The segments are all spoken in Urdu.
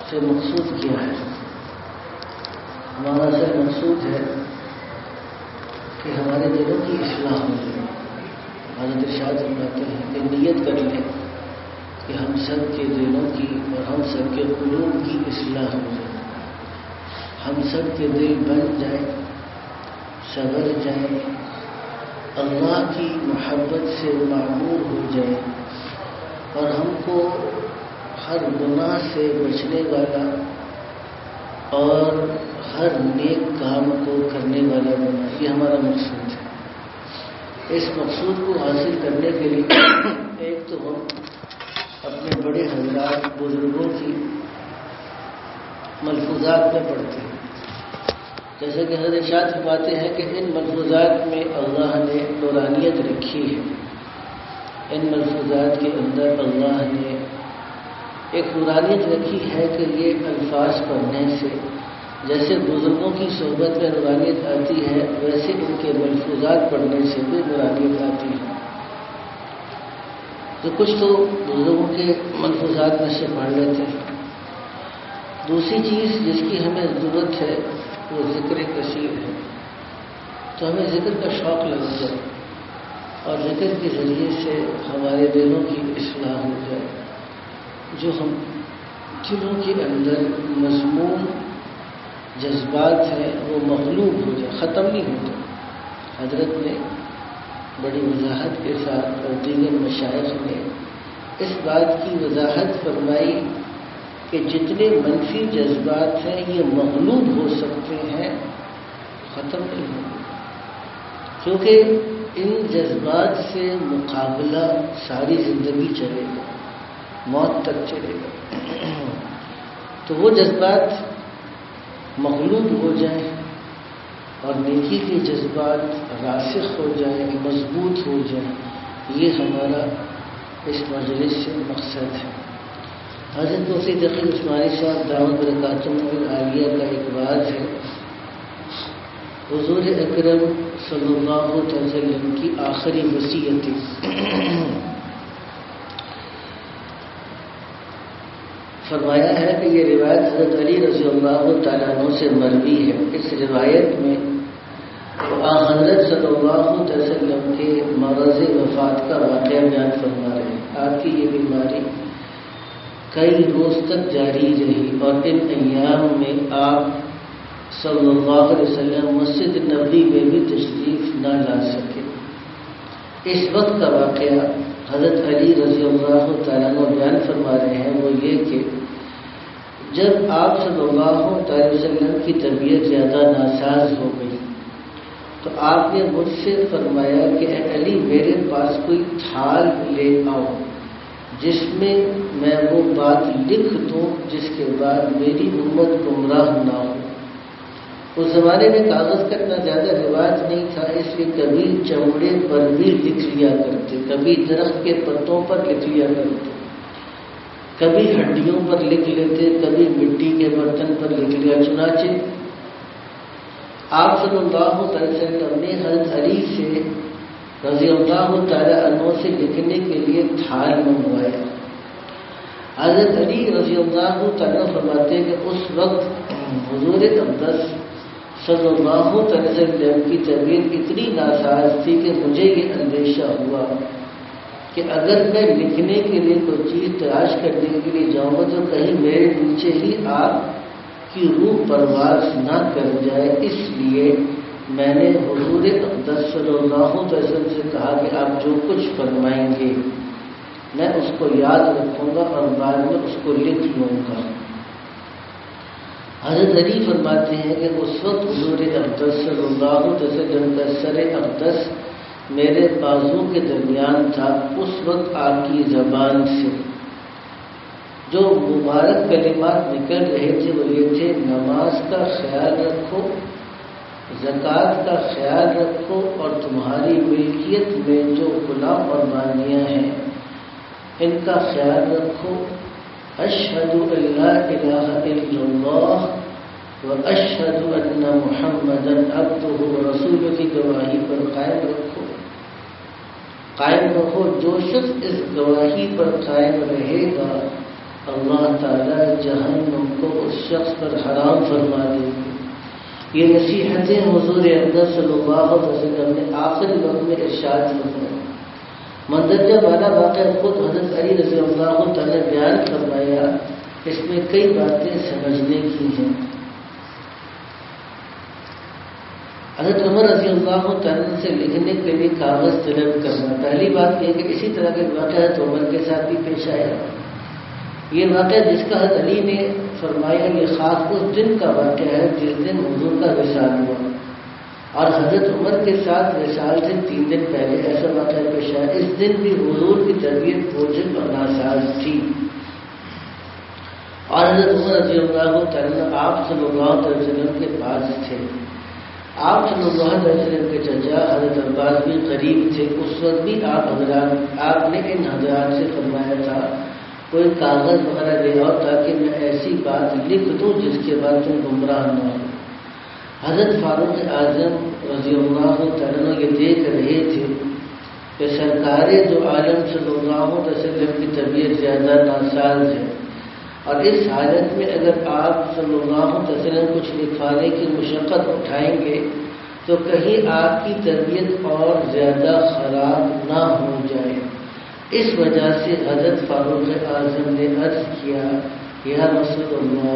سے مقصود کیا ہے؟ ہمارا سے مقصود ہے کہ ہمارے دلوں کی اصلاح ہو جائے. حضرت ارشاد فرماتے ہیں کہ نیت کر لیں کہ ہم سب کے دلوں کی اور ہم سب کے قلوب کی اصلاح ہو جائے. ہم سب کے دل بن جائیں، سنور جائیں، اللہ کی محبت سے معمور ہو جائیں اور ہم کو ہر گناہ سے بچنے والا اور ہر نیک کام کو کرنے والا بنا. یہ ہمارا مقصود ہے. اس مقصود کو حاصل کرنے کے لیے ایک تو ہم اپنے بڑے حضرات بزرگوں کی ملفوظات میں پڑھتے ہیں. جیسے کہ حضرت ارشاد فرماتے ہیں کہ ان ملفوظات میں اللہ نے نورانیت رکھی ہے. ان ملفوظات کے اندر اللہ نے ایک نورانیت رکھی ہے کہ یہ الفاظ پڑھنے سے جیسے بزرگوں کی صحبت میں نورانیت آتی ہے ویسے ان کے ملفوظات پڑھنے سے بھی نورانیت آتی ہے. تو کچھ تو بزرگوں کے ملفوظات میں سے پڑھ لیتے ہیں. دوسری چیز جس کی ہمیں ضرورت ہے وہ ذکر کثیر ہے. تو ہمیں ذکر کا شوق لگ جائے اور ذکر کے ذریعے سے ہمارے دلوں کی اصلاح ہو جائے. جو ہم دلوں کے اندر مضمون جذبات ہیں وہ مغلوب ہو جائے، ختم نہیں ہوتے. حضرت نے بڑی وضاحت کے ساتھ اور دیگر مشائخ نے اس بات کی وضاحت فرمائی کہ جتنے منفی جذبات ہیں یہ مغلوب ہو سکتے ہیں، ختم نہیں ہوتے. کیونکہ ان جذبات سے مقابلہ ساری زندگی چلے گا، موت تک چلے گا. تو وہ جذبات مغلوب ہو جائیں اور نیکی کے جذبات راسخ ہو جائیں، مضبوط ہو جائیں، یہ ہمارا اس مجلس سے مقصد ہے. حضرت مفتی تقی عثمانی صاحب دعوت برکاتہم العالیہ کا ایک بات ہے. حضور اکرم صلی اللہ علیہ وسلم کی آخری وصیت فرمایا ہے کہ یہ روایت حضرت علی رضی اللہ تعالیٰ عنہ سے مروی ہے. اس روایت میں حضرت صلی اللہ علیہ وسلم کے مرض وفات کا واقعہ بیان فرما رہے ہیں. آپ کی یہ بیماری کئی روز تک جاری رہی اور ان ایام میں آپ صلی اللہ علیہ وسلم مسجد نبوی میں بھی تشریف نہ لا سکے. اس وقت کا واقعہ حضرت علی رضی اللہ تعالیٰ عنہ بیان فرما رہے ہیں وہ یہ کہ جب آپ صلی اللہ علیہ وسلم کی طبیعت زیادہ ناساز ہو گئی تو آپ نے مجھ سے فرمایا کہ اے علی میرے پاس کوئی تھال لے آؤ جس میں میں وہ بات لکھ دوں جس کے بعد میری امت گمراہ نہ ہو. اس زمانے میں کاغذ کا اتنا زیادہ رواج نہیں تھا، اس لیے کبھی چمڑے پر بھی لکھ لیا کرتے، کبھی درخت کے پتوں پر لکھ لیا کرتے، کبھی ہڈیوں پر لکھ لیتے، کبھی مٹی کے برتن پر لکھ لیا. چنانچہ آپ صلی اللہ علیہ وسلم نے حضرت علی سے رضی اللہ تعالیٰ عنہ سے لکھنے کے لیے تھال منگوایا. حضرت علی رضی اللہ تعالیٰ فرماتے ہیں کہ اس وقت حضور اقدس صلی اللہ علیہ وسلم کی طبیعت اتنی ناساز تھی کہ مجھے یہ اندیشہ ہوا کہ اگر میں لکھنے کے لیے کوئی چیز تلاش کرنے کے لیے جاؤں گا تو کہیں میرے نیچے ہی آپ کی روح پرواز نہ کر جائے. اس لیے میں نے حضور اقدس صلی اللہ علیہ وسلم سے کہا کہ آپ جو کچھ فرمائیں گے میں اس کو یاد رکھوں گا اور بعد میں اس کو لکھ لوں گا. حضرت علی فرماتے ہیں کہ اس وقت حضور اقدس صلی اللہ علیہ وسلم کا سر اقدس میرے بازو کے درمیان تھا. اس وقت آپ کی زبان سے جو مبارک کلمات نکل رہے تھے وہ یہ تھے: نماز کا خیال رکھو، زکوٰۃ کا خیال رکھو اور تمہاری ملکیت میں جو غلام اور باندیاں ہیں ان کا خیال رکھو. اشہد ان لا الہ الا اللہ واشہد ان محمدا عبدہ ورسولہ کی گواہی پر قائم رہو. جو شخص اس گواہی پر قائم رہے گا اللہ تعالیٰ جہنم کو اس شخص پر حرام فرما دیں گے۔ یہ نصیحتیں حضور اقدس صلی اللہ علیہ وسلم نے آخری وقت میں ارشاد فرمائی۔ مندرجہ بالا واقعہ خود حضرت علی رضی اللہ تعالیٰ نے بیان فرمایا، اس میں کئی باتیں سمجھنے کی ہیں۔ حضرت عمر رضی اللہ تعالیٰ سے لکھنے کے لیے کاغذ طلب کرنا، پہلی بات یہ کہ اسی طرح کے واقعہ حضرت عمر کے ساتھ بھی پیش آیا۔ یہ واقعہ جس کا حضرت علی نے فرمایا یہ خاص اس دن کا واقعہ ہے جس دن حضور کا وصال ہوا، اور حضرت عمر کے ساتھ وصال سے 3 دن پہلے ایسا واقعہ پیش آیا۔ اس دن بھی حضور کی طبیعت بوجھل اور ناساز تھی، اور حضرت عمر رضی اللہ تعالیٰ آپ صلی اللہ علیہ وسلم کے پاس تھے۔ آپ صلی اللہ علیہ وسلم کے چچا حضرت عباس بھی قریب تھے۔ اس وقت بھی آپ نے ان حضرات سے فرمایا تھا کوئی کاغذ وغیرہ لے آؤ تاکہ میں ایسی بات لکھ دوں جس کے بعد تم گمراہ نہ ہو۔ حضرت فاروق اعظم رضی اللہ تعالیٰ یہ دیکھ رہے تھے کہ سرکار دو عالم صلی اللہ علیہ وسلم کی طبیعت زیادہ ناساز ہے، اور اس حالت میں اگر آپ صلی اللہ علیہ وسلم کچھ لکھوانے کی مشقت اٹھائیں گے تو کہیں آپ کی طبیعت اور زیادہ خراب نہ ہو جائے۔ اس وجہ سے حضرت فاروق اعظم نے عرض کیا یا رسول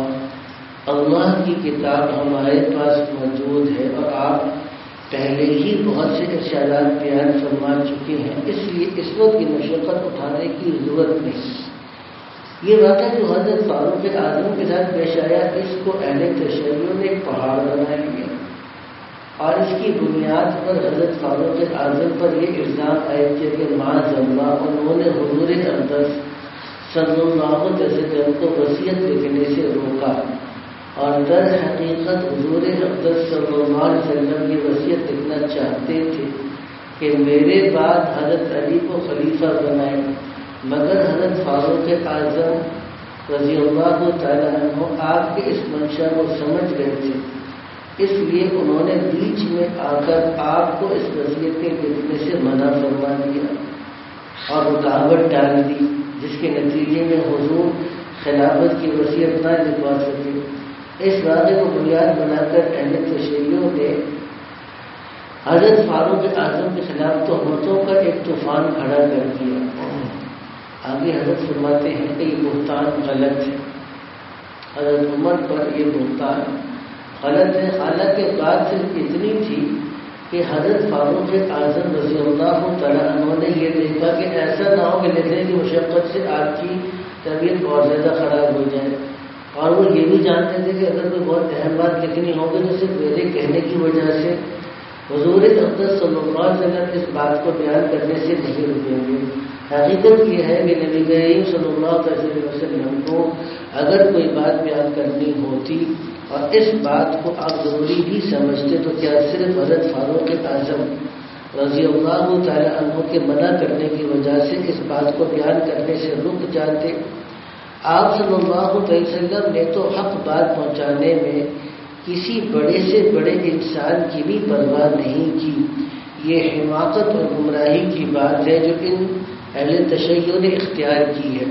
اللہ کی کتاب ہمارے پاس موجود ہے اور آپ پہلے ہی بہت سے ارشادات بیان فرما چکے ہیں، اس لیے اس وقت کی مشقت اٹھانے کی ضرورت نہیں۔ یہ واقعہ جو حضرت فاروق اعظم کے ساتھ پیش آیا، اس کو اہل تشیع نے ایک پہاڑ بنا لیا، اور اس کی بنیاد پر حضرت فاروق اعظم پر یہ الزام عائد کیا کہ معاذ اللہ انہوں نے حضور اقدس صلی اللہ علیہ وسلم کو وصیت لکھنے سے روکا، اور در حقیقت حضور اقدس صلی اللہ علیہ وسلم کی وصیت لکھنا چاہتے تھے کہ میرے بعد حضرت علی کو خلیفہ بنائے، مگر حضرت فاروق اعظم رضی اللہ تعالیٰ عنہ آپ کے اس منشا کو سمجھ گئے تھے، اس لیے انہوں نے بیچ میں آ کر آپ کو اس وصیت کے لکھنے سے منع فرما دیا اور رکاوٹ ڈال دی، جس کے نتیجے میں حضور خلافت کی وصیت نہ لکھوا سکے۔ اس واقعے کو بنیاد بنا کر اہل تشیعوں نے حضرت فاروق اعظم کے خلاف تہمتوں کا ایک طوفان کھڑا کر دیا۔ آگے حضرت فرماتے ہیں کہ یہ بہتان غلط ہے، حضرت عمر پر یہ بہتان غلط ہے، حالانکہ بات صرف اتنی تھی کہ حضرت فاروق اعظم رضی اللہ تعالیٰ عنہ نے یہ دیکھا کہ ایسا نہ ہو کہ لکھنے کی مشقت سے آپ کی طبیعت بہت زیادہ خراب ہو جائے، اور وہ یہ بھی جانتے تھے کہ اگر کوئی بہت اہم بات لکھنی ہوگی تو صرف میرے کہنے کی وجہ سے حضور اقدس صلی اللہ علیہ وسلم اس بات کو بیان کرنے سے نہیں رکیں گے۔ حقیقت یہ ہے کہ نبی کریم صلی اللہ علیہ وسلم کو اگر کوئی بات بیان کرنی ہوتی اور اس بات کو آپ ضروری بھی سمجھتے تو کیا صرف حضرت فاروق اعظم رضی اللہ تعالیٰ عنہ کے منع کرنے کی وجہ سے اس بات کو بیان کرنے سے رک جاتے؟ آپ صلی اللہ علیہ وسلم نے تو حق بات پہنچانے میں کسی بڑے سے بڑے انسان کی بھی پرواہ نہیں کی۔ یہ حماقت اور گمراہی کی بات ہے جو ان اہل تشیع نے اختیار کی ہے۔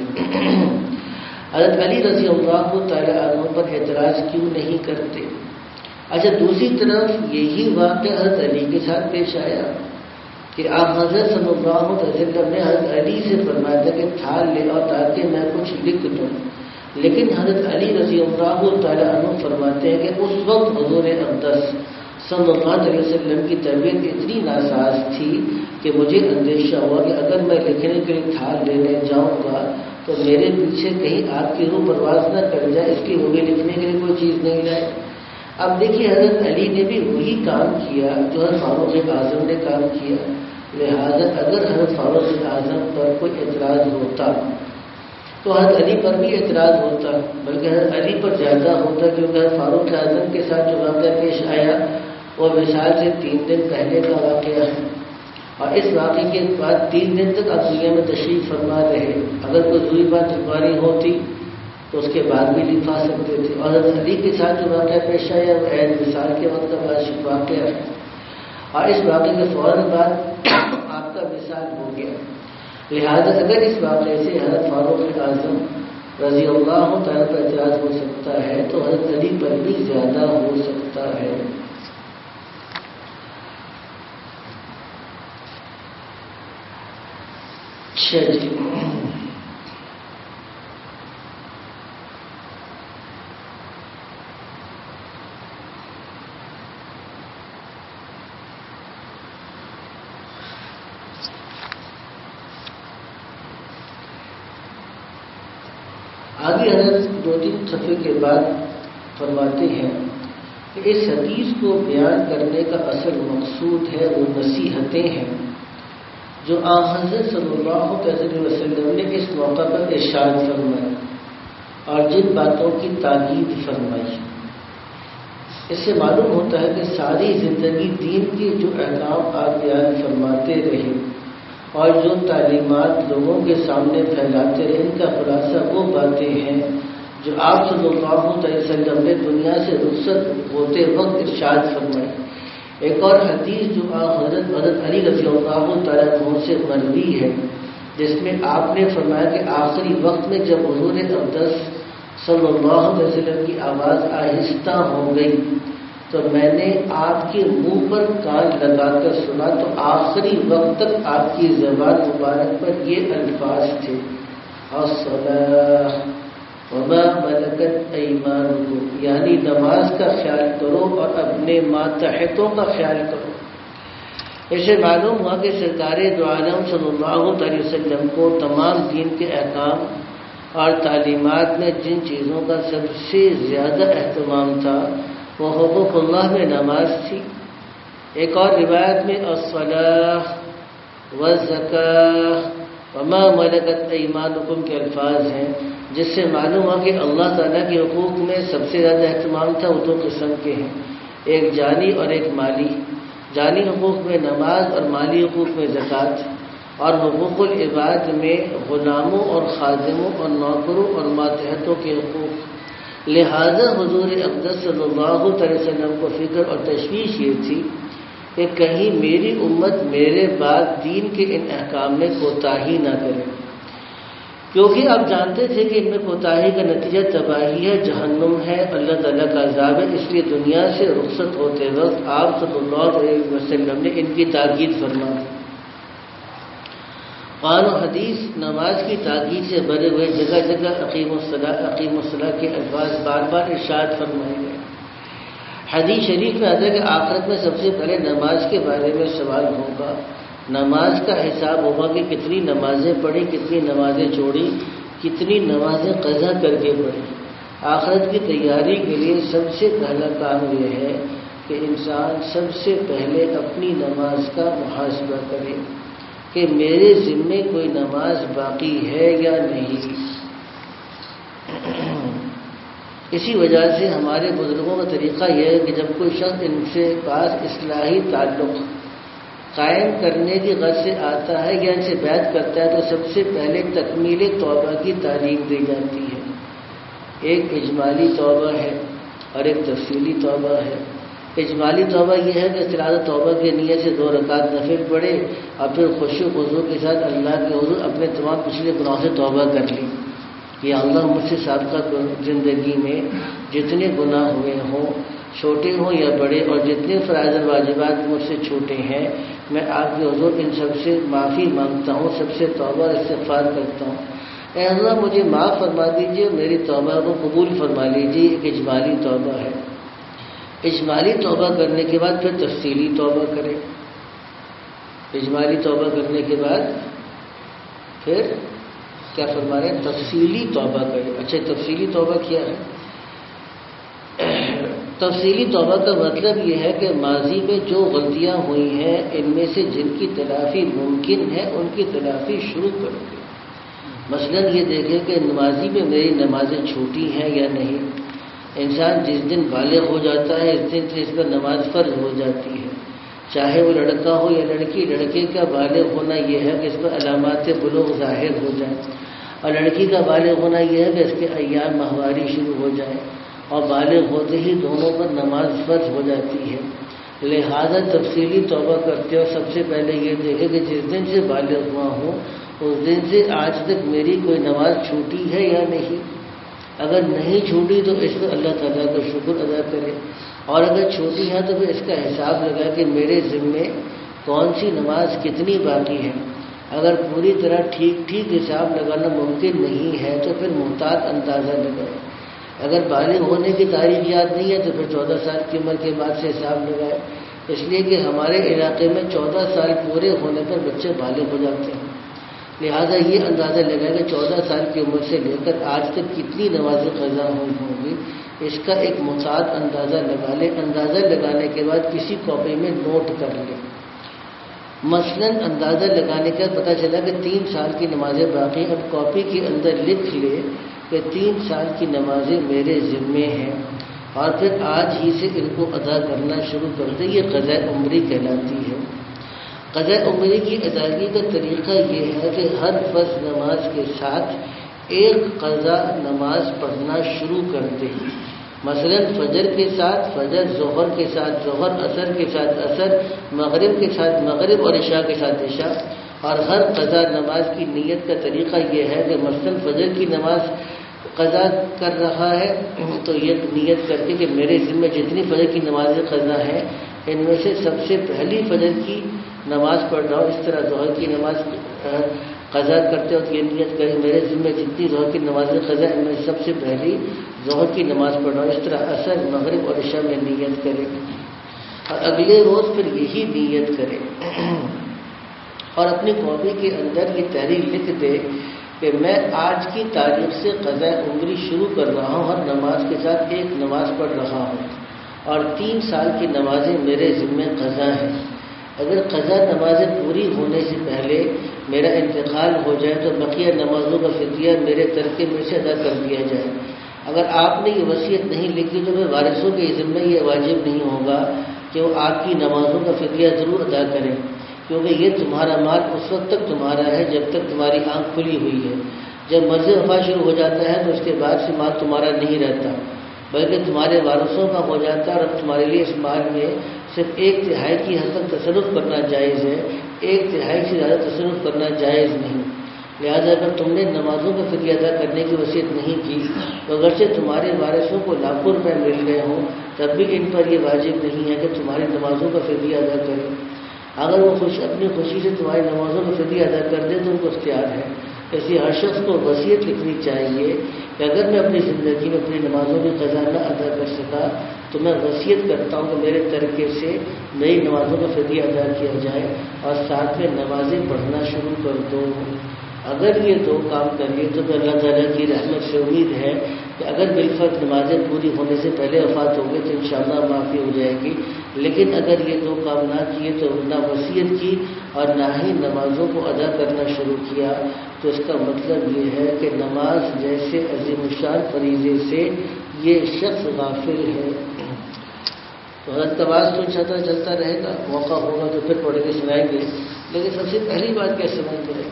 حضرت علی رضی اللہ تعالیٰ عنہ پر اعتراض کیوں نہیں کرتے؟ اچھا، دوسری طرف یہی واقعہ حضرت علی کے ساتھ پیش آیا کہ آپ حضرت صلی اللہ علیہ وسلم نے حضرت علی سے فرمایا تھا کہ تھال لے آؤ تاکہ میں کچھ لکھ دوں، لیکن حضرت علی رضی اللہ تعالیٰ عنہ فرماتے ہیں کہ اس وقت حضور اقدس صلی اللہ علیہ وسلم کی طبیعت اتنی ناساز تھی کہ مجھے اندیشہ ہوا کہ اگر میں لکھنے کے لیے تھال لینے جاؤں گا تو میرے پیچھے کہیں آپ کی روح پرواز نہ کر جائے، اس لیے وہ بھی لکھنے کے لیے کوئی چیز نہیں لائے۔ اب دیکھیے حضرت علی نے بھی وہی کام کیا جو حضرت فاروق اعظم نے کام کیا، لہذا اگر حضرت فاروق اعظم پر کوئی اعتراض ہوتا تو حضرت علی پر بھی اعتراض ہوتا، بلکہ حضرت علی پر زیادہ ہوتا، کیونکہ حضرت فاروق اعظم کے ساتھ جو واقعہ پیش آیا وہ وصال سے 3 دن پہلے کا واقعہ ہے، اور اس واقعے کے بعد 3 دن تک آپ دنیا میں تشریف فرما رہے۔ اگر کوئی دوسری بات لکھوانی ہوتی تو اس کے بعد بھی لکھوا سکتے تھے، اور حضرت علی کے ساتھ جو واقعہ پیش آیا وہ عید وصال کے وقت کا واقعہ ہے، اور اس واقعے کے فوراً بعد آپ کا وصال ہو گیا۔ لہذا اگر اس واقعے سے حضرت فاروق اعظم رضی اللہ تعالیٰ پر اعتراض ہو سکتا ہے تو حضرت علی پر بھی زیادہ ہو سکتا ہے۔ جی آگے حضرت 2-3 صفحے کے بعد فرماتے ہیں کہ اس حدیث کو بیان کرنے کا اصل مقصود ہے وہ نصیحتیں ہیں جو آن حضرت صلی اللہ علیہ وسلم نے اس موقع پر ارشاد فرمائی اور جن باتوں کی تاکید فرمائی۔ اس سے معلوم ہوتا ہے کہ ساری زندگی دین کے جو احکام آپ بیان فرماتے رہے اور جو تعلیمات لوگوں کے سامنے پھیلاتے رہے، ان کا خلاصہ وہ باتیں ہیں جو آپ صلی اللہ علیہ وسلم نے دنیا سے رخصت ہوتے وقت ارشاد فرمائی۔ ایک اور حدیث جو حضرت علی رضی اللہ تعالیٰ عنہ سے مروی ہے، جس میں آپ نے فرمایا کہ آخری وقت میں جب حضور اقدس صلی اللہ علیہ وسلم کی آواز آہستہ ہو گئی تو میں نے آپ کے منہ پر کان لگا کر سنا تو آخری وقت تک آپ کی زبان مبارک پر یہ الفاظ تھے، الصلاۃ وما ملکت ایمانکم، یعنی نماز کا خیال کرو اور اپنے ماتحتوں کا خیال کرو۔ اس سے معلوم ہوا کہ سرکار دو عالم صلی اللہ علیہ وسلم کو تمام دین کے احکام اور تعلیمات میں جن چیزوں کا سب سے زیادہ اہتمام تھا وہ حقوق اللہ میں نماز تھی۔ ایک اور روایت میں الصلاۃ والزکاۃ وما ملکت ایمانکم کے الفاظ ہیں، جس سے معلوم ہوا کہ اللہ تعالیٰ کے حقوق میں سب سے زیادہ اہتمام تھا۔ وہ 2 قسم کے ہیں، ایک جانی اور ایک مالی۔ جانی حقوق میں نماز اور مالی حقوق میں زکوٰۃ، اور حقوق العباد میں غلاموں اور خادموں اور نوکروں اور ماتحتوں کے حقوق۔ لہذا حضور اقدس صلی اللہ علیہ وسلم کو فکر اور تشویش یہ تھی کہ کہیں میری امت میرے بعد دین کے ان احکام میں کوتاہی نہ کرے، کیونکہ آپ جانتے تھے کہ ان میں کوتاہی کا نتیجہ تباہی ہے، جہنم ہے، اللہ تعالیٰ کا عذاب ہے۔ اس لیے دنیا سے رخصت ہوتے وقت آپ صلی اللہ علیہ وسلم نے ان کی تاکید فرما دی۔ قرآن و حدیث نماز کی تاکید سے بھرے ہوئے جگہ جگہ اقیم الصلاۃ کے الفاظ بار بار ارشاد فرمائے گئے۔ حدیث شریف میں آتا ہے کہ آخرت میں سب سے پہلے نماز کے بارے میں سوال ہوگا، نماز کا حساب ہوگا کہ کتنی نمازیں پڑھی، کتنی نمازیں چھوڑی، کتنی نمازیں قضا کر کے پڑھی۔ آخرت کی تیاری کے لیے سب سے پہلا کام یہ ہے کہ انسان سب سے پہلے اپنی نماز کا محاسبہ کرے کہ میرے ذمے کوئی نماز باقی ہے یا نہیں۔ اسی وجہ سے ہمارے بزرگوں کا طریقہ یہ ہے کہ جب کوئی شخص ان سے پاس اصلاحی تعلق قائم کرنے کی غرض سے آتا ہے یا ان سے بیعت کرتا ہے تو سب سے پہلے تکمیل توبہ کی تعلیم دی جاتی ہے۔ ایک اجمالی توبہ ہے اور ایک تفصیلی توبہ ہے۔ اجمالی توبہ یہ ہے کہ تلاوت توبہ کی نیت سے 2 رکعت نفل پڑھے اور پھر خشوع و خضوع کے ساتھ اللہ کے حضور اپنے تمام پچھلے گناہوں سے توبہ کر لی کہ اللہ مجھ سے سابقہ زندگی میں جتنے گناہ ہوئے ہوں، چھوٹے ہوں یا بڑے، اور جتنے فرائض اور واجبات مجھ سے چھوٹے ہیں، میں آپ کے حضور ان سب سے معافی مانگتا ہوں، سب سے توبہ اور استغفار کرتا ہوں۔ اے اللہ مجھے معاف فرما دیجیے، میری توبہ کو قبول فرما لیجیے۔ ایک اجمالی توبہ ہے۔ اجمالی توبہ کرنے کے بعد پھر تفصیلی توبہ کرے۔ اجمالی توبہ کرنے کے بعد پھر کیا فرما رہے ہیں؟ تفصیلی توبہ کرے۔ اچھا، تفصیلی توبہ کیا ہے؟ تفصیلی توبہ کا مطلب یہ ہے کہ ماضی میں جو غلطیاں ہوئی ہیں ان میں سے جن کی تلافی ممکن ہے ان کی تلافی شروع کرو گے۔ مثلا یہ دیکھیں کہ ماضی میں میری نمازیں چھوٹی ہیں یا نہیں۔ انسان جس دن بالغ ہو جاتا ہے اس دن سے اس پر نماز فرض ہو جاتی ہے، چاہے وہ لڑکا ہو یا لڑکی۔ لڑکے کا بالغ ہونا یہ ہے کہ اس پر علامات بلوغ ظاہر ہو جائیں، اور لڑکی کا بالغ ہونا یہ ہے کہ اس کے ایام ماہواری شروع ہو جائیں، اور بالغ ہوتے ہی دونوں پر نماز فرض ہو جاتی ہے۔ لہذا تفصیلی توبہ کرتے ہو سب سے پہلے یہ دیکھیں کہ جس دن سے بالغ ہوا ہوں اس دن سے آج تک میری کوئی نماز چھوٹی ہے یا نہیں؟ اگر نہیں چھوٹی تو اس پر اللہ تعالیٰ کا شکر ادا کرے، اور اگر چھوٹی ہے تو پھر اس کا حساب لگا کہ میرے ذمے کون سی نماز کتنی باقی ہے۔ اگر پوری طرح ٹھیک حساب لگانا ممکن نہیں ہے تو پھر محتاط اندازہ لگائے۔ اگر بالغ ہونے کی تاریخ یاد نہیں ہے تو پھر 14 سال کی عمر کے بعد سے حساب لگائے، اس لیے کہ ہمارے علاقے میں 14 سال پورے ہونے پر بچے بالغ ہو جاتے ہیں۔ لہذا یہ اندازہ لگائے کہ 14 سال کی عمر سے لے کر آج تک کتنی نمازیں قضا ہوئی ہوں گی، اس کا ایک محتاط اندازہ لگا لے۔ اندازہ لگانے کے بعد کسی کاپی میں نوٹ کر لے۔ مثلاً اندازہ لگانے کا پتہ چلا کہ 3 سال کی نمازیں باقی، اب کاپی کے اندر لکھ لے کہ 3 سال کی نمازیں میرے ذمے ہیں، اور پھر آج ہی سے ان کو ادا کرنا شروع کر دے۔ یہ قضاء عمری کہلاتی ہے۔ قضاء عمری کی ادائیگی کا طریقہ یہ ہے کہ ہر فرض نماز کے ساتھ ایک قضا نماز پڑھنا شروع کر دے۔ مثلا فجر کے ساتھ فجر، ظہر کے ساتھ ظہر، عصر کے ساتھ عصر، مغرب کے ساتھ مغرب اور عشاء کے ساتھ عشاء۔ اور ہر قضا نماز کی نیت کا طریقہ یہ ہے کہ مثلا فجر کی نماز قضا کر رہا ہے تو یہ نیت کر کے کہ میرے ذمہ جتنی فجر کی نمازیں قضا ہیں ان میں سے سب سے پہلی فجر کی نماز پڑھ رہا ہوں۔ اس طرح ظہر کی نماز قضا کرتے وقت یہ نیت کرے میرے ذمہ جتنی ظہر کی نمازیں قضا ان میں سب سے پہلی ظہر کی نماز پڑھ رہا ہوں۔ اس طرح عصر، مغرب اور عشاء میں نیت کرے، اور اگلے روز پھر یہی نیت کرے، اور اپنی کاپی کے اندر یہ تحریر لکھ دے کہ میں آج کی تاریخ سے قضاء عمری شروع کر رہا ہوں، ہر نماز کے ساتھ ایک نماز پڑھ رہا ہوں، اور 3 سال کی نمازیں میرے ذمہ قضا ہیں۔ اگر قضا نمازیں پوری ہونے سے پہلے میرا انتقال ہو جائے تو بقیہ نمازوں کا فدیہ میرے ترکے میں سے ادا کر دیا جائے۔ اگر آپ نے یہ وصیت نہیں لکھی تو پھر وارثوں کے ذمہ یہ واجب نہیں ہوگا کہ وہ آپ کی نمازوں کا فدیہ ضرور ادا کریں، کیونکہ یہ تمہارا مال اس وقت تک تمہارا ہے جب تک تمہاری آنکھ کھلی ہوئی ہے۔ جب مرض وفات شروع ہو جاتا ہے تو اس کے بعد سے مال تمہارا نہیں رہتا بلکہ تمہارے وارثوں کا ہو جاتا ہے، اور اب تمہارے لیے اس مال میں صرف 1/3 کی حد تک تصرف کرنا جائز ہے، 1/3 سے زیادہ تصرف کرنا جائز نہیں۔ لہذا اگر تم نے نمازوں کا فدیہ ادا کرنے کی وصیت نہیں کی تو اگرچہ تمہارے وارثوں کو لاکھوں روپے مل گئے ہوں تب بھی ان پر یہ واجب نہیں ہے کہ تمہاری نمازوں کا فدیہ ادا کریں۔ اگر وہ اپنی خوشی سے تمہاری نمازوں کا فدیہ ادا کر دے تو ان کو اختیار ہے۔ اس لیے ہر شخص کو وصیت لکھنی چاہیے کہ اگر میں اپنی زندگی میں اپنی نمازوں کی قضا نہ ادا کر سکا تو میں وصیت کرتا ہوں کہ میرے ترکے سے نئی نمازوں کا فدیہ ادا کیا جائے اور ساتھ میں نمازیں پڑھنا شروع کر دو۔ اگر یہ 2 کام کر لیے تو اللہ تعالیٰ کی رحمت سے امید ہے کہ اگر بالفرض نمازیں پوری ہونے سے پہلے وفات ہو گئی تو انشاءاللہ معافی ہو جائے گی، لیکن اگر یہ 2 کام نہ کیے تو نہ وصیت کی اور نہ ہی نمازوں کو ادا کرنا شروع کیا تو اس کا مطلب یہ ہے کہ نماز جیسے عظیم الشان فریضے سے یہ شخص غافل ہے۔ تو حضرت کا باز تو انشاءاللہ چلتا رہے گا، موقع ہوگا تو پھر پڑھ کے سنائیں گے، لیکن سب سے پہلی بات کیا سنائیں گے؟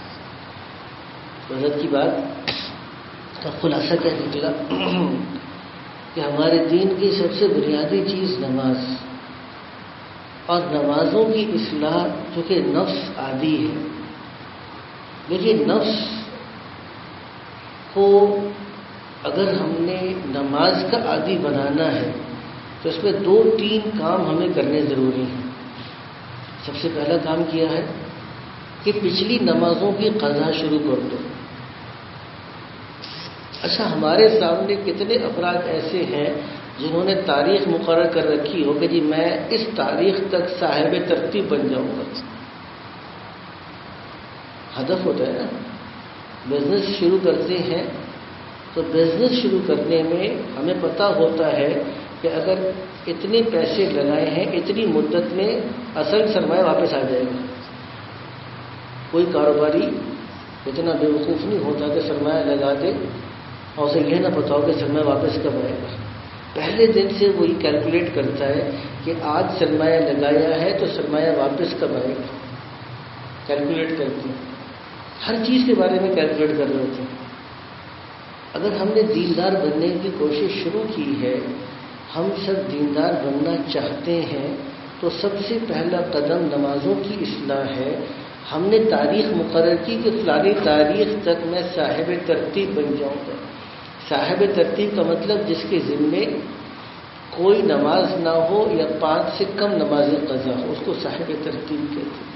حضرت کی بات کا خلاصہ کیا نکلا کہ ہمارے دین کی سب سے بنیادی چیز نماز، اور نمازوں کی اصلاح چونکہ نفس عادی ہے، لیکن نفس کو اگر ہم نے نماز کا عادی بنانا ہے تو اس میں 2-3 کام ہمیں کرنے ضروری ہیں۔ سب سے پہلا کام کیا ہے کہ پچھلی نمازوں کی قضا شروع کر دو۔ اچھا، ہمارے سامنے کتنے افراد ایسے ہیں جنہوں نے تاریخ مقرر کر رکھی ہو کہ جی میں اس تاریخ تک صاحب ترتیب بن جاؤں گا۔ ہدف ہوتا ہے نا، بزنس شروع کرتے ہیں تو بزنس شروع کرنے میں ہمیں پتہ ہوتا ہے کہ اگر اتنے پیسے لگائے ہیں اتنی مدت میں اصل سرمایہ واپس آ جائے گا۔ کوئی کاروباری اتنا بے وقوف نہیں ہوتا کہ سرمایہ لگا دے اور اسے یہ نہ پتا ہو کہ سرمایہ واپس کب آئے گا۔ پہلے دن سے وہ یہ کیلکولیٹ کرتا ہے کہ آج سرمایہ لگایا ہے تو سرمایہ واپس کب آئے گا، کیلکولیٹ کرتے ہیں، ہر چیز کے بارے میں کیلکولیٹ کر رہے ہوتے ہیں۔ اگر ہم نے دیندار بننے کی کوشش شروع کی ہے، ہم سب دیندار بننا چاہتے ہیں، تو سب سے پہلا قدم نمازوں کی اصلاح ہے۔ ہم نے تاریخ مقرر کی کہ فلانی تاریخ تک میں صاحب ترتیب بن جاؤں گا. صاحب ترتیب کا مطلب جس کے ذمے کوئی نماز نہ ہو یا 5 سے کم نماز قضا ہو، اس کو صاحب ترتیب کہتے ہیں.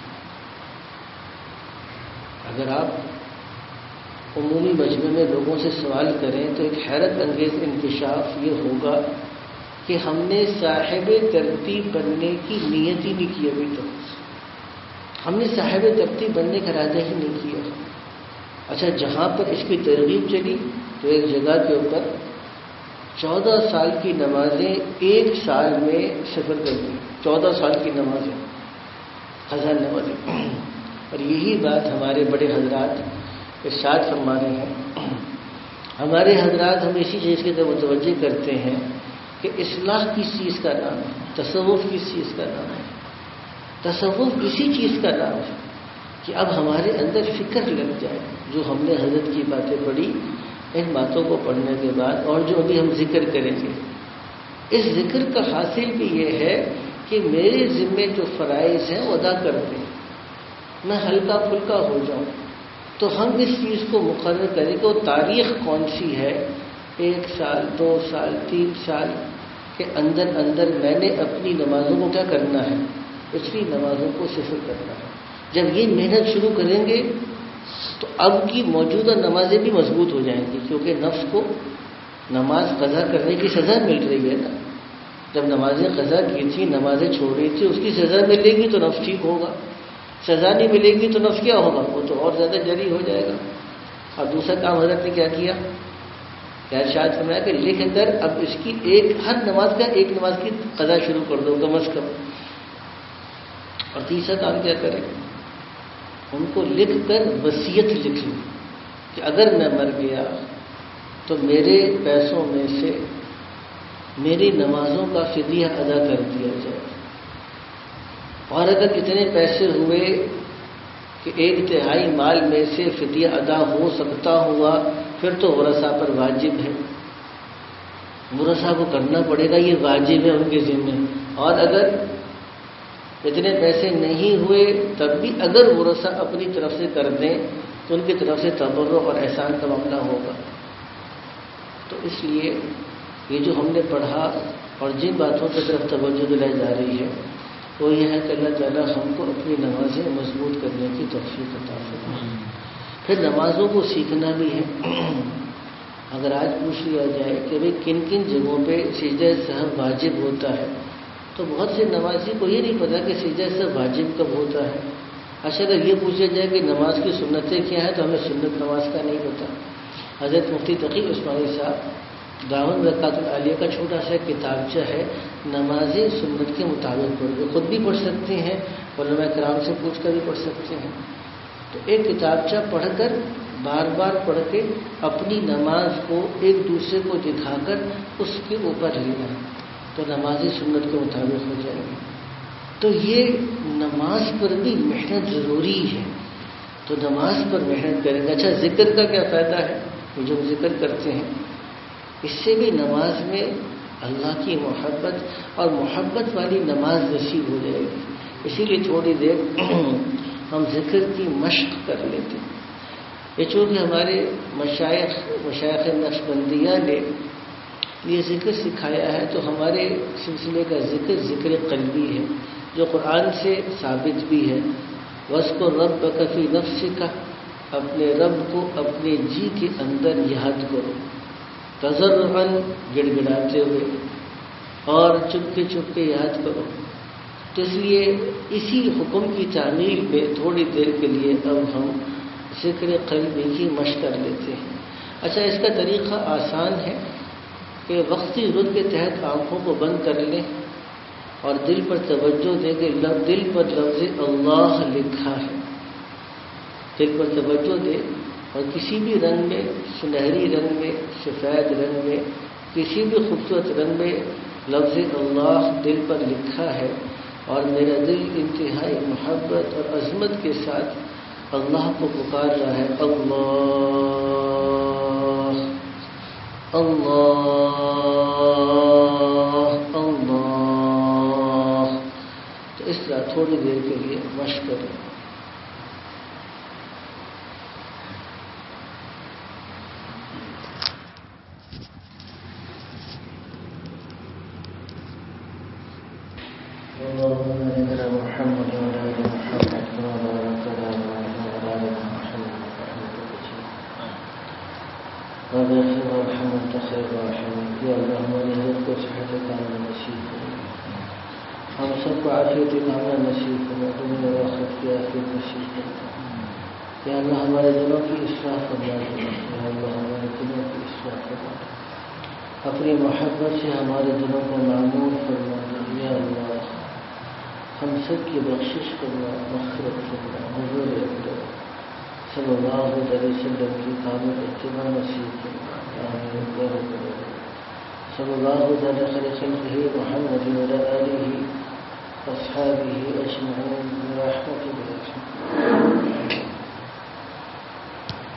اگر آپ عمومی مجمع میں لوگوں سے سوال کریں تو ایک حیرت انگیز انکشاف یہ ہوگا کہ ہم نے صاحب ترتیب بننے کی نیت ہی نہیں کی ابھی تک. ہم نے صاحب ترتیب بننے کا ارادہ ہی نہیں کیا. اچھا، جہاں پر اس کی ترغیب چلی تو ایک جگہ کے اوپر 14 سال کی نمازیں 1 سال میں سفر کر دی. 14 سال کی نمازیں، ہزار نمازیں. اور یہی بات ہمارے بڑے حضرات ارشاد فرما رہے ہیں. ہمارے حضرات ہم اسی چیز کی طرف متوجہ کرتے ہیں کہ اصلاح کس چیز کا نام ہے، تصوف کس چیز کا نام ہے. تصوف کسی چیز کا نام ہے کہ اب ہمارے اندر فکر لگ جائے. جو ہم نے حضرت کی باتیں پڑھی، ان باتوں کو پڑھنے کے بعد اور جو ابھی ہم ذکر کریں گے، اس ذکر کا حاصل بھی یہ ہے کہ میرے ذمے جو فرائض ہیں وہ ادا کرتے ہیں، میں ہلکا پھلکا ہو جاؤں. تو ہم اس چیز کو مقرر کریں کہ وہ تاریخ کون سی ہے. 1 سال 2 سال 3 سال کے اندر اندر میں نے اپنی نمازوں کو کیا کرنا ہے، پچھلی نمازوں کو صفر کرنا ہے. جب یہ محنت شروع کریں گے تو اب کی موجودہ نمازیں بھی مضبوط ہو جائیں گی، کیونکہ نفس کو نماز قضا کرنے کی سزا مل رہی ہے نا. جب نمازیں قضا کی تھی، نمازیں چھوڑ رہی تھی، اس کی سزا ملے گی تو نفس ٹھیک ہوگا. سزا نہیں ملے گی تو نفس کیا ہوگا، وہ تو اور زیادہ جری ہو جائے گا. اور دوسرا کام حضرت نے کیا کیا، ارشاد فرمایا کہ لکھ کر اب اس کی ہر نماز کا ایک نماز کی قضا شروع کر دو کم از کم. اور تیسرا کام کیا کریں، ان کو لکھ کر وصیت لکھ لوں کہ اگر میں مر گیا تو میرے پیسوں میں سے میری نمازوں کا فدیہ ادا کر دیا جائے. اور اگر اتنے پیسے ہوئے کہ 1/3 مال میں سے فدیہ ادا ہو سکتا ہوا، پھر تو ورثہ پر واجب ہے، ورثہ کو کرنا پڑے گا، یہ واجب ہے ان کے ذمہ. اور اگر اتنے پیسے نہیں ہوئے تب بھی اگر ورثہ اپنی طرف سے کر دیں تو ان کی طرف سے تبرع اور احسان کا معاملہ ہوگا. تو اس لیے یہ جو ہم نے پڑھا اور جن باتوں کی طرف توجہ دلائی جا رہی ہے وہ یہ ہے کہ اللہ تعالیٰ ہم کو اپنی نمازیں مضبوط کرنے کی توفیق عطا فرمائے. پھر نمازوں کو سیکھنا بھی ہے. اگر آج پوچھ لیا جائے کہ بھئی کن کن جگہوں پہ سجدہ سہو واجب ہوتا ہے تو بہت سے نمازی کو یہ نہیں پتا کہ سجدہ سہو واجب کب ہوتا ہے. اچھا، اگر یہ پوچھا جائے کہ نماز کی سنتیں کیا ہیں تو ہمیں سنت نماز کا نہیں پتا. حضرت مفتی تقی عثمانی صاحب دعوت برکات العالیہ کا چھوٹا سا کتابچہ ہے، نماز سنت کے مطابق پڑھ، خود بھی پڑھ سکتے ہیں، علماء کرام سے پوچھ کر بھی پڑھ سکتے ہیں. تو ایک کتابچہ پڑھ کر بار بار پڑھ کے اپنی نماز کو ایک دوسرے کو دکھا کر اس کے اوپر لینا تو نماز سنت کے مطابق ہو جائے گی. تو یہ نماز پر بھی محنت ضروری ہے، تو نماز پر محنت کریں گے. اچھا، ذکر کا کیا فائدہ ہے؟ جو ذکر کرتے ہیں اس سے بھی نماز میں اللہ کی محبت اور محبت والی نماز نصیب ہو جائے گی. اسی لیے تھوڑی دیر ہم ذکر کی مشق کر لیتے ہیں. یہ چونکہ ہمارے مشائخ نقشبندیہ نے یہ ذکر سکھایا ہے تو ہمارے سلسلے کا ذکر قلبی ہے جو قرآن سے ثابت بھی ہے. وَاذْكُرْ رَبَّكَ فِي نَفْسِكَ، اپنے رب کو اپنے جی کے اندر یاد کرو، تضرعاً گڑ گڑاتے ہوئے، اور چپکے چپکے یاد کرو. تو اس لیے اسی حکم کی تعمیل میں تھوڑی دیر کے لیے اب ہم ذکر قلبی کی مشق کر لیتے ہیں. اچھا، اس کا طریقہ آسان ہے کہ وقتی ضرورت کے تحت آنکھوں کو بند کر لیں اور دل پر توجہ دیں کہ دل پر لفظ اللہ لکھا ہے. دل پر توجہ دیں اور کسی بھی رنگ میں، سنہری رنگ میں، سفید رنگ میں، کسی بھی خوبصورت رنگ میں لفظ اللہ دل پر لکھا ہے اور میرا دل انتہائی محبت اور عظمت کے ساتھ اللہ کو پکار رہا ہے، اللہ اللہ اللہ. تو اس طرح تھوڑی دیر کے لیے مشق کریں. اللهم بارك على محمد وعلى ال محمد كما باركت على ابراهيم وعلى ال محمد انك حميد مجيد رب اغفر وارحم وانت خير الراحمين یا اللہ ہماری حضرت کو صحت کاملہ نصیب فرما ہم سب کو عافیت کاملہ نصیب فرما دنیا و آخرت کی عافیت نصیب فرما یا اللہ ہمارے دلوں کی اصلاح فرما دے یا اللہ ہمارے دلوں کی اصلاح فرما دے اپنی محبت سے ہمارے دلوں کو معمور فرما دے یا اللہ ہم سب کی بخشش کرنا مغفرت کرنا حضور اکرم صلی اللہ علیہ وسلم کی کامل اتباع نصیب کرنا آمین یا رب العالمین صلی اللہ علیہ خلقہ محمد وعلی آلہ اصحابہ اجمعین برحمتہ